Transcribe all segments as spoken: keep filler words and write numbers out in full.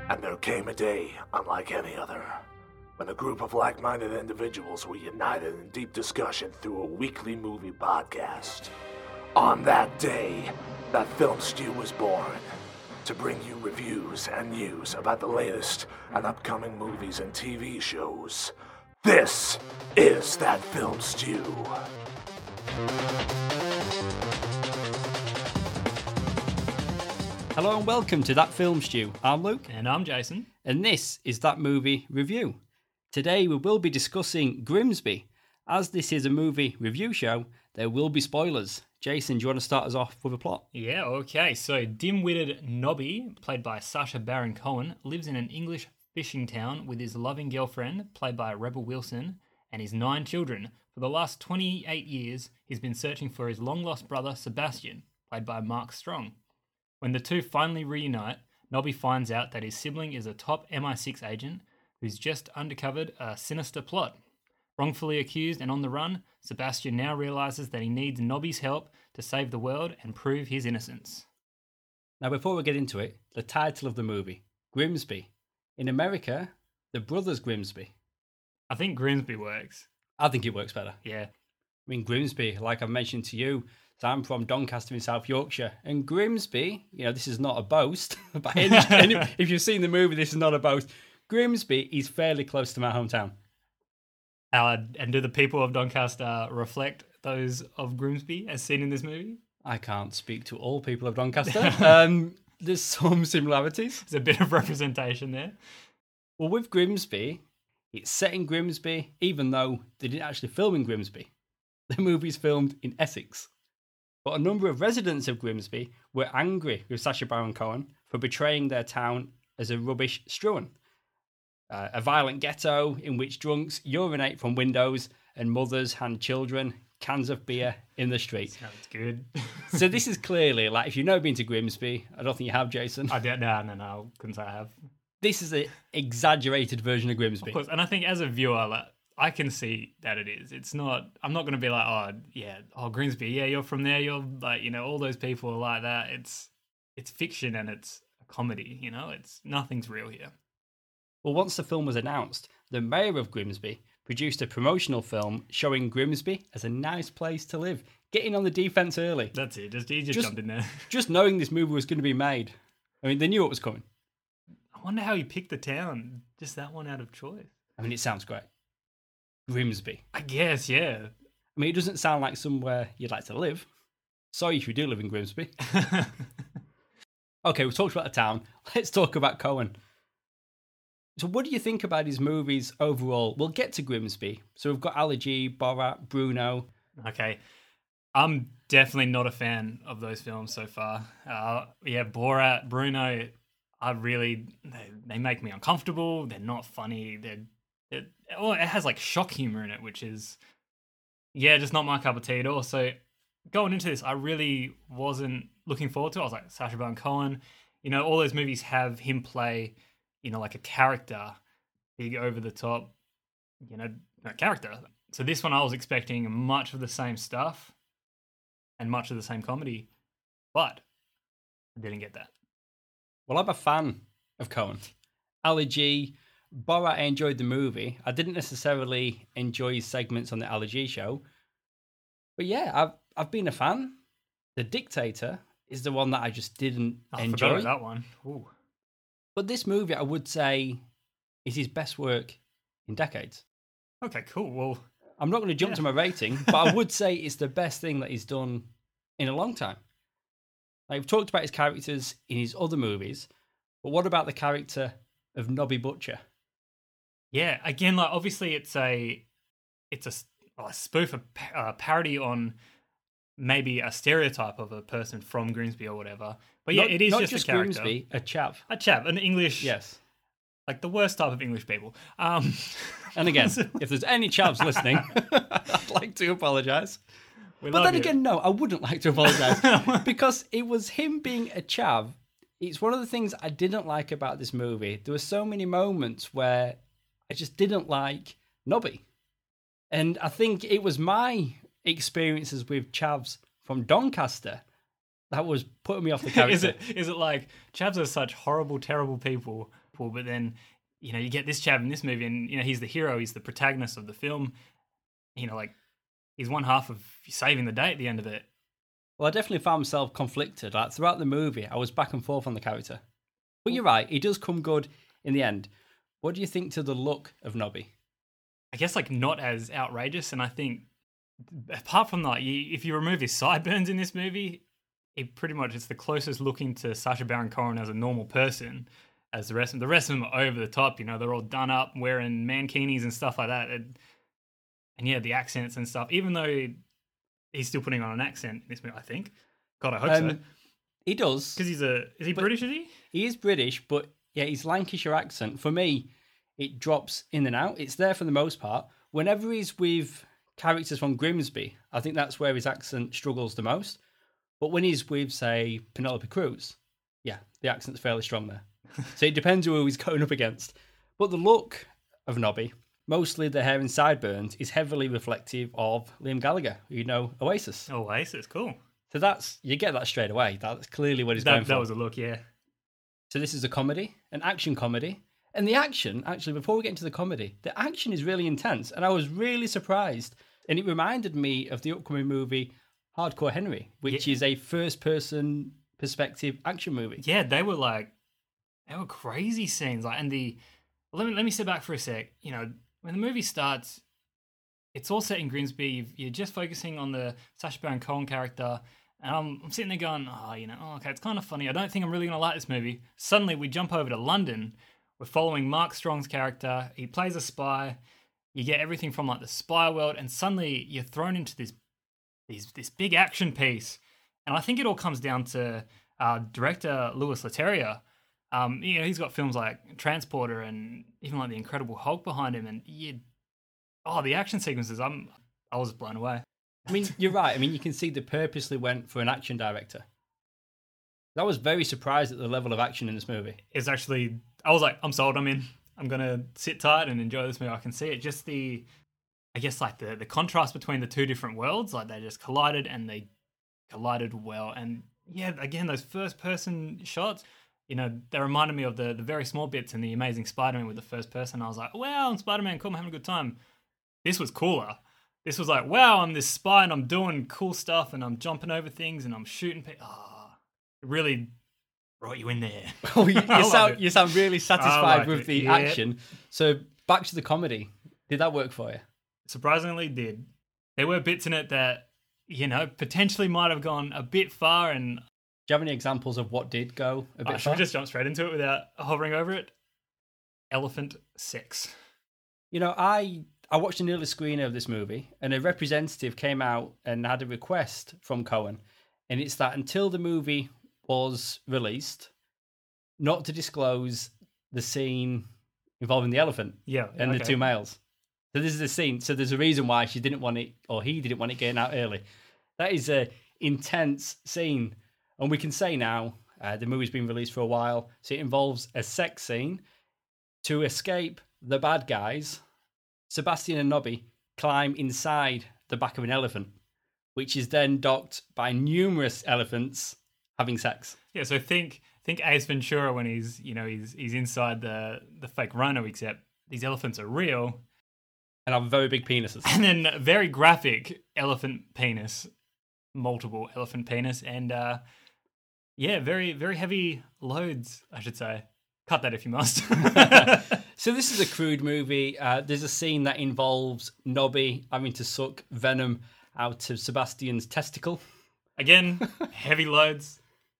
And there came a day unlike any other, when a group of like-minded individuals were united in deep discussion through a weekly movie podcast. On that day, that Film Stew was born, to bring you reviews and news about the latest and upcoming movies and T V shows. This is That Film Stew. Hello and welcome to That Film Stew. I'm Luke. And I'm Jason. And this is That Movie Review. Today we will be discussing Grimsby. As this is a movie review show, there will be spoilers. Jason, do you want to start us off with a plot? Yeah, okay. So, dim-witted Nobby, played by Sacha Baron Cohen, lives in an English fishing town with his loving girlfriend, played by Rebel Wilson, and his nine children. For the last twenty-eight years, he's been searching for his long-lost brother, Sebastian, played by Mark Strong. When the two finally reunite, Nobby finds out that his sibling is a top M I six agent who's just uncovered a sinister plot. Wrongfully accused and on the run, Sebastian now realises that he needs Nobby's help to save the world and prove his innocence. Now, before we get into it, the title of the movie, Grimsby. In America, the Brothers Grimsby. I think Grimsby works. I think it works better. Yeah. I mean, Grimsby, like I've mentioned to you, so I'm from Doncaster in South Yorkshire, and Grimsby, you know, this is not a boast, but any, any, if you've seen the movie, this is not a boast. Grimsby is fairly close to my hometown. Uh, and do the people of Doncaster reflect those of Grimsby as seen in this movie? I can't speak to all people of Doncaster. um, there's some similarities. There's a bit of representation there. Well, with Grimsby, it's set in Grimsby, even though they didn't actually film in Grimsby. The movie's filmed in Essex. But a number of residents of Grimsby were angry with Sacha Baron Cohen for betraying their town as a rubbish strewn. Uh, a violent ghetto in which drunks urinate from windows and mothers hand children cans of beer in the street. Sounds good. So this is clearly, like, if you've never been to Grimsby, I don't think you have, Jason. I don't, no, no, no, couldn't say I have. This is an exaggerated version of Grimsby. Of course, and I think as a viewer, like, I can see that it is. It's not, I'm not going to be like, oh, yeah, oh, Grimsby, yeah, you're from there, you're like, you know, all those people are like that. It's, it's fiction and it's a comedy, you know, it's, nothing's real here. Well, once the film was announced, the mayor of Grimsby produced a promotional film showing Grimsby as a nice place to live, getting on the defence early. That's it, just, he just, just jumped in there. Just knowing this movie was going to be made. I mean, they knew it was coming. I wonder how he picked the town, just that one out of choice. I mean, it sounds great. Grimsby. I guess, yeah. I mean, it doesn't sound like somewhere you'd like to live. Sorry if you do live in Grimsby. Okay, we've talked about the town. Let's talk about Cohen. So what do you think about his movies overall? We'll get to Grimsby. So we've got Ali G, Borat, Bruno. Okay. I'm definitely not a fan of those films so far. Uh, yeah, Borat, Bruno, I really, they, they make me uncomfortable. They're not funny. They're, they're, oh, it has like shock humor in it, which is, yeah, just not my cup of tea at all. So going into this, I really wasn't looking forward to it. I was like, Sacha Baron Cohen, you know, all those movies have him play, you know, like a character, big over the top, you know, character. So this one I was expecting much of the same stuff and much of the same comedy, but I didn't get that. Well, I'm a fan of Cohen. Ali G, Borat, I enjoyed the movie. I didn't necessarily enjoy his segments on the Ali G show. But yeah, I've, I've been a fan. The Dictator is the one that I just didn't I enjoy. forgot about that one. Ooh. But this movie, I would say, is his best work in decades. Okay, cool. Well, I'm not going to jump yeah. to my rating, but I would say it's the best thing that he's done in a long time. Like, we've talked about his characters in his other movies, but what about the character of Nobby Butcher? Yeah, again, like obviously it's a it's a, a spoof, a uh, parody on maybe a stereotype of a person from Grimsby or whatever. But yeah, not, it is not just, just a character. Grimsby, a chap. A chap, an English, Yes. like the worst type of English people. Um, and again, if there's any chaps listening, I'd like to apologise. But then you. again, no, I wouldn't like to apologise because it was him being a chav. It's one of the things I didn't like about this movie. There were so many moments where I just didn't like Nobby. And I think it was my experiences with chavs from Doncaster that was putting me off the character. is it is it like chavs are such horrible, terrible people, Deadpool, but then, you know, you get this chap in this movie and, you know, he's the hero, he's the protagonist of the film. You know, like, he's one half of saving the day at the end of it. Well, I definitely found myself conflicted. Like, throughout the movie, I was back and forth on the character. But you're right, he does come good in the end. What do you think to the look of Nobby? I guess, like, not as outrageous, and I think, apart from that, you, if you remove his sideburns in this movie, it pretty much is the closest looking to Sacha Baron Cohen as a normal person as the rest of them. The rest of them are over the top, you know, they're all done up, wearing mankinis and stuff like that. And, and yeah, the accents and stuff, even though he's still putting on an accent in this movie, I think. God, I hope Um, so. He does. Because he's a, is he but- British, is he? He is British, but yeah, his Lancashire accent, for me, it drops in and out. It's there for the most part. Whenever he's with characters from Grimsby, I think that's where his accent struggles the most. But when he's with, say, Penelope Cruz, yeah, the accent's fairly strong there. So it depends who he's going up against. But the look of Nobby, mostly the hair and sideburns, is heavily reflective of Liam Gallagher, who you know, Oasis. Oasis, cool. So that's, you get that straight away. That's clearly what he's That, going for. that was a look, yeah. So this is a comedy, an action comedy. And the action, actually, before we get into the comedy, the action is really intense. And I was really surprised. And it reminded me of the upcoming movie Hardcore Henry, which Yeah. is a first-person perspective action movie. Yeah, they were like, they were crazy scenes. Like, and the, well, let me let me step back for a sec. You know, when the movie starts, it's all set in Grimsby. You've, you're just focusing on the Sacha Baron Cohen character, and I'm, I'm sitting there going, oh, you know, oh, okay, it's kind of funny. I don't think I'm really gonna like this movie. Suddenly, we jump over to London. We're following Mark Strong's character. He plays a spy. You get everything from like the spy world, and suddenly you're thrown into this, these, this big action piece. And I think it all comes down to uh, director Louis Leterrier. Um, you know, he's got films like Transporter and even like The Incredible Hulk behind him. And you, oh, the action sequences, I'm, I was blown away. I mean, you're right. I mean, you can see they purposely went for an action director. I was very surprised at the level of action in this movie. It's actually, I was like, I'm sold, I'm in. I'm going to sit tight and enjoy this movie. I can see it. Just the, I guess like the, the contrast between the two different worlds, like they just collided and they collided well. And yeah, again, those first person shots, you know, they reminded me of the, the very small bits in The Amazing Spider-Man with the first person. I was like, wow, I'm Spider-Man, cool, I'm having a good time. This was cooler. This was like, wow, I'm this spy and I'm doing cool stuff and I'm jumping over things and I'm shooting people. Oh, it really brought you in there. Oh, you, you I love sound it. you sound really satisfied I like with it, the yeah. action. So back to the comedy. Did that work for you? Surprisingly did. There were bits in it that, you know, potentially might have gone a bit far, and Do you have any examples of what did go a bit uh, should far? we just jump straight into it without hovering over it? Elephant sex. You know, I I watched an early screener of this movie, and a representative came out and had a request from Cohen, and it's that until the movie was released, not to disclose the scene involving the elephant Yeah. and the okay. two males. So this is the scene. So there's a reason why she didn't want it, or he didn't want it getting out early. That is a intense scene, and we can say now uh, the movie's been released for a while, so it involves a sex scene. To escape the bad guys, Sebastian and Nobby climb inside the back of an elephant, which is then docked by numerous elephants having sex. Yeah, so think think Ace Ventura when he's, you know, he's he's inside the, the fake rhino, except these elephants are real. And have very big penises. And then very graphic elephant penis, multiple elephant penis, and uh, yeah, very, very heavy loads, I should say. Cut that if you must. So this is a crude movie. Uh, there's a scene that involves Nobby having to suck venom out of Sebastian's testicle. Again, heavy loads.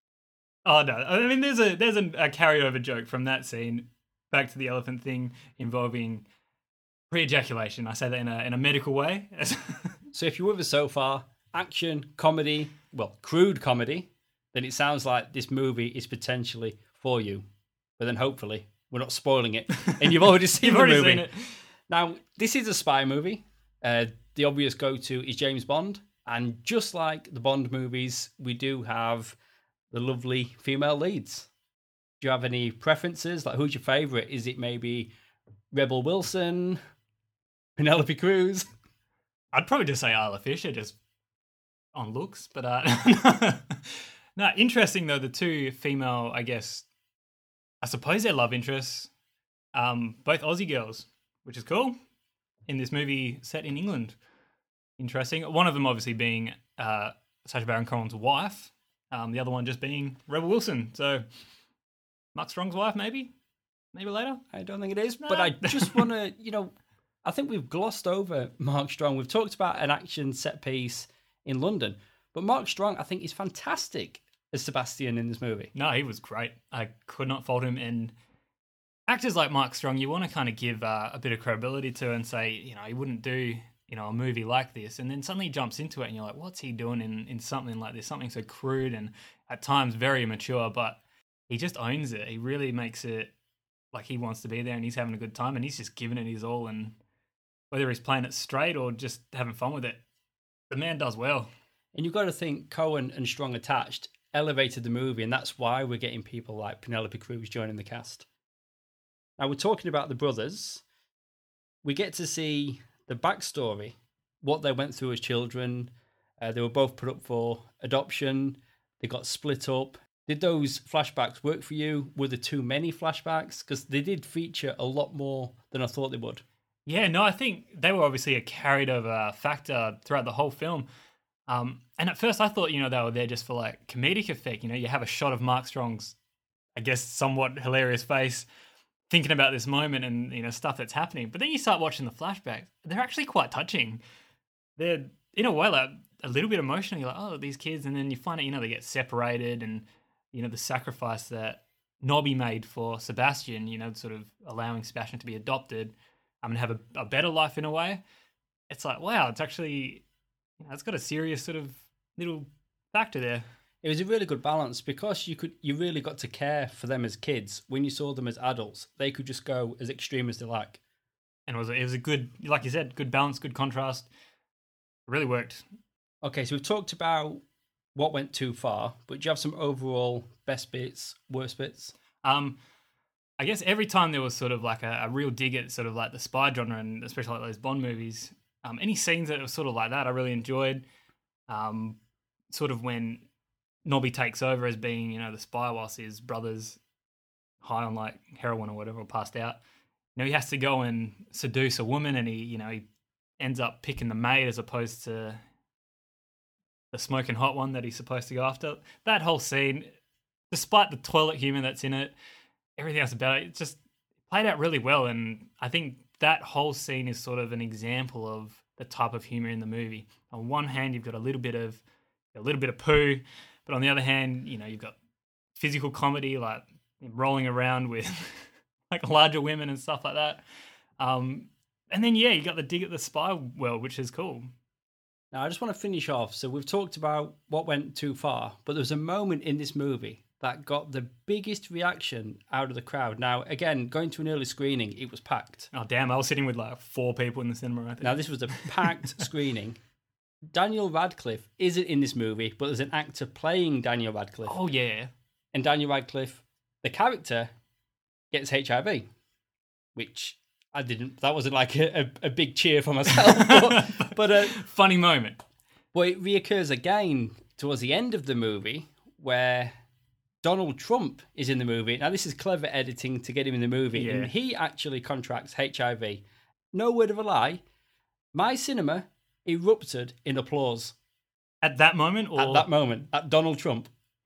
Oh no! I mean, there's a there's a, a carryover joke from that scene back to the elephant thing involving pre-ejaculation. I say that in a in a medical way. So if you're with us so far, action, comedy, well, crude comedy, then it sounds like this movie is potentially for you. But then hopefully we're not spoiling it, and you've already seen You've the already movie. seen it. Now, this is a spy movie. Uh, the obvious go-to is James Bond, and just like the Bond movies, we do have the lovely female leads. Do you have any preferences? Like, who's your favourite? Is it maybe Rebel Wilson, Penelope Cruz? I'd probably just say Isla Fisher, just on looks. But uh, no, interesting though. The two female, I guess, I suppose they're love interests, um, both Aussie girls, which is cool, in this movie set in England. Interesting. One of them obviously being uh, Sacha Baron Cohen's wife, um, the other one just being Rebel Wilson. So Mark Strong's wife, maybe? Maybe later? I don't think it is, Nah. but I just want to, you know, I think we've glossed over Mark Strong. We've talked about an action set piece in London, but Mark Strong, I think, is fantastic as Sebastian in this movie. No, he was great. I could not fault him. And actors like Mark Strong, you want to kind of give uh, a bit of credibility to and say, you know, he wouldn't do, you know, a movie like this. And then suddenly he jumps into it and you're like, what's he doing in, in something like this? Something so crude and at times very immature, but he just owns it. He really makes it like he wants to be there and he's having a good time and he's just giving it his all. And whether he's playing it straight or just having fun with it, the man does well. And you've got to think Cohen and Strong attached elevated the movie, and that's why we're getting people like Penelope Cruz joining the cast. Now, we're talking about the brothers. We get to see the backstory, what they went through as children. Uh, they were both put up for adoption. They got split up. Did those flashbacks work for you? Were there too many flashbacks? Because they did feature a lot more than I thought they would. Yeah, no, I think they were obviously a carried over factor throughout the whole film. Um, and at first I thought, you know, they were there just for like comedic effect. You know, you have a shot of Mark Strong's, I guess, somewhat hilarious face thinking about this moment and, you know, stuff that's happening. But then you start watching the flashbacks. They're actually quite touching. They're, in a way, like a little bit emotional. You're like, oh, these kids. And then you find out, you know, they get separated and, you know, the sacrifice that Nobby made for Sebastian, you know, sort of allowing Sebastian to be adopted um, and have a, a better life in a way. It's like, wow, it's actually, you know, it's got a serious sort of little factor there. It was a really good balance because you could you really got to care for them as kids. When you saw them as adults, they could just go as extreme as they like. And it was a, it was a good, like you said, good balance, good contrast. It really worked. Okay, so we've talked about what went too far, but do you have some overall best bits, worst bits? Um, I guess every time there was sort of like a, a real dig at sort of like the spy genre and especially like those Bond movies, um, any scenes that were sort of like that, I really enjoyed. Um, sort of when Nobby takes over as being, you know, the spy whilst his brother's high on like heroin or whatever, or passed out. You know, he has to go and seduce a woman and he, you know, he ends up picking the maid as opposed to the smoking hot one that he's supposed to go after. That whole scene, despite the toilet humor that's in it, everything else about it, it just played out really well. And I think that whole scene is sort of an example of the type of humor in the movie. On one hand, you've got a little bit of a little bit of poo, but on the other hand, you know, you've got physical comedy, like rolling around with like larger women and stuff like that. Um, and then, yeah, you got the dig at the spy world, which is cool. Now, I just want to finish off. So we've talked about what went too far, but there was a moment in this movie that got the biggest reaction out of the crowd. Now, again, going to an early screening, it was packed. Oh, damn, I was sitting with like four people in the cinema, I think. Now, this was a packed screening. Daniel Radcliffe isn't in this movie, but there's an actor playing Daniel Radcliffe. Oh, yeah. And Daniel Radcliffe, the character, gets H I V, which I didn't, that wasn't like a, a, a big cheer for myself. but but uh, funny moment. But it reoccurs again towards the end of the movie where Donald Trump is in the movie. Now, this is clever editing to get him in the movie. Yeah. And he actually contracts H I V. No word of a lie. My cinema erupted in applause. At that moment? Or At that moment, at Donald Trump.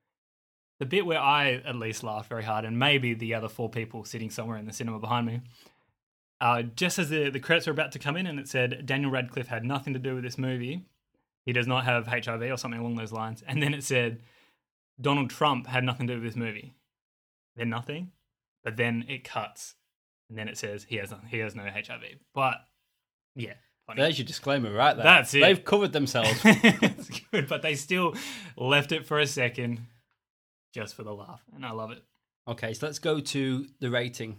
The bit where I at least laughed very hard, and maybe the other four people sitting somewhere in the cinema behind me, uh, just as the, the credits were about to come in and it said Daniel Radcliffe had nothing to do with this movie, he does not have H I V or something along those lines, and then it said Donald Trump had nothing to do with this movie. Then nothing, but then it cuts, and then it says he has no, he has no H I V. But, yeah. Funny. There's your disclaimer right there. That's it. They've covered themselves. It's good, but they still left it for a second just for the laugh, and I love it. Okay, so let's go to the rating.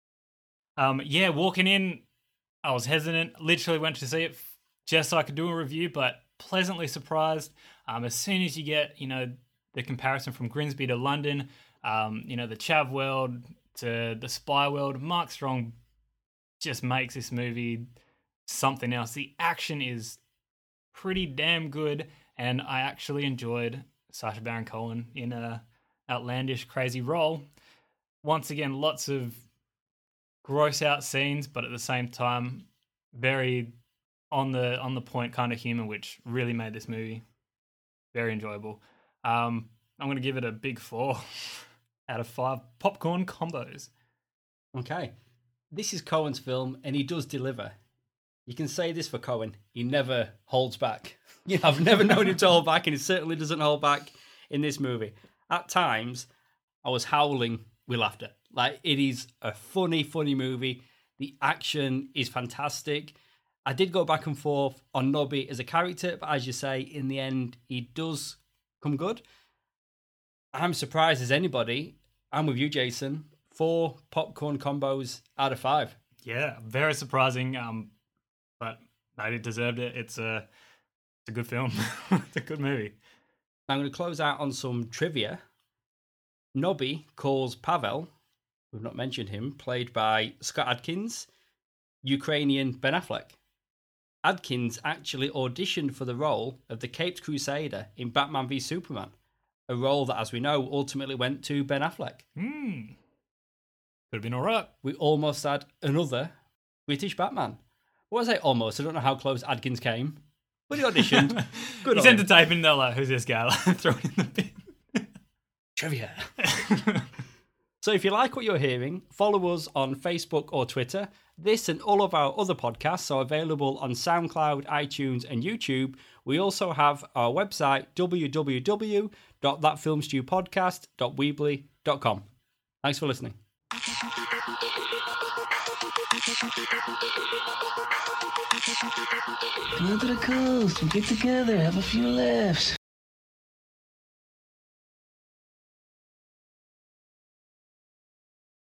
Um, yeah, walking in, I was hesitant. Literally went to see it just so I could do a review, but pleasantly surprised. Um, as soon as you get, you know, the comparison from Grimsby to London, um, you know, the Chav world to the spy world, Mark Strong just makes this movie something else. The action is pretty damn good, and I actually enjoyed Sacha Baron Cohen in a outlandish, crazy role. once again, lots of gross out scenes, but at the same time, very on the on the point kind of humor, which really made this movie very enjoyable. Um, I'm going to give it a big four out of five popcorn combos. Okay. This is Coen's film, and he does deliver. You can say this for Coen. He never holds back. You know, I've never known him to hold back, and he certainly doesn't hold back in this movie. At times, I was howling with laughter. Like, it is a funny, funny movie. The action is fantastic. I did go back and forth on Nobby as a character, but as you say, in the end, he does come good. I'm surprised as anybody. I'm with you, Jason. Four popcorn combos out of five. Yeah, very surprising, um, but it deserved it. It's a, it's a good film. It's a good movie. I'm going to close out on some trivia. Nobby calls Pavel, we've not mentioned him, played by Scott Adkins, Ukrainian Ben Affleck. Adkins actually auditioned for the role of the Caped Crusader in Batman v Superman, a role that, as we know, ultimately went to Ben Affleck. Hmm. Could have been all right. We almost had another British Batman. What was I almost? I don't know how close Adkins came, but he auditioned. Good. He's on him. entertaining. They're like, who's this guy? Throw it in the bin. Trivia. So if you like what you're hearing, follow us on Facebook or Twitter. This and all of our other podcasts are available on SoundCloud, iTunes, and YouTube. We also have our website, w w w dot that film stew podcast dot weebly dot com. Thanks for listening. Come out to the coast and get together, have a few laughs.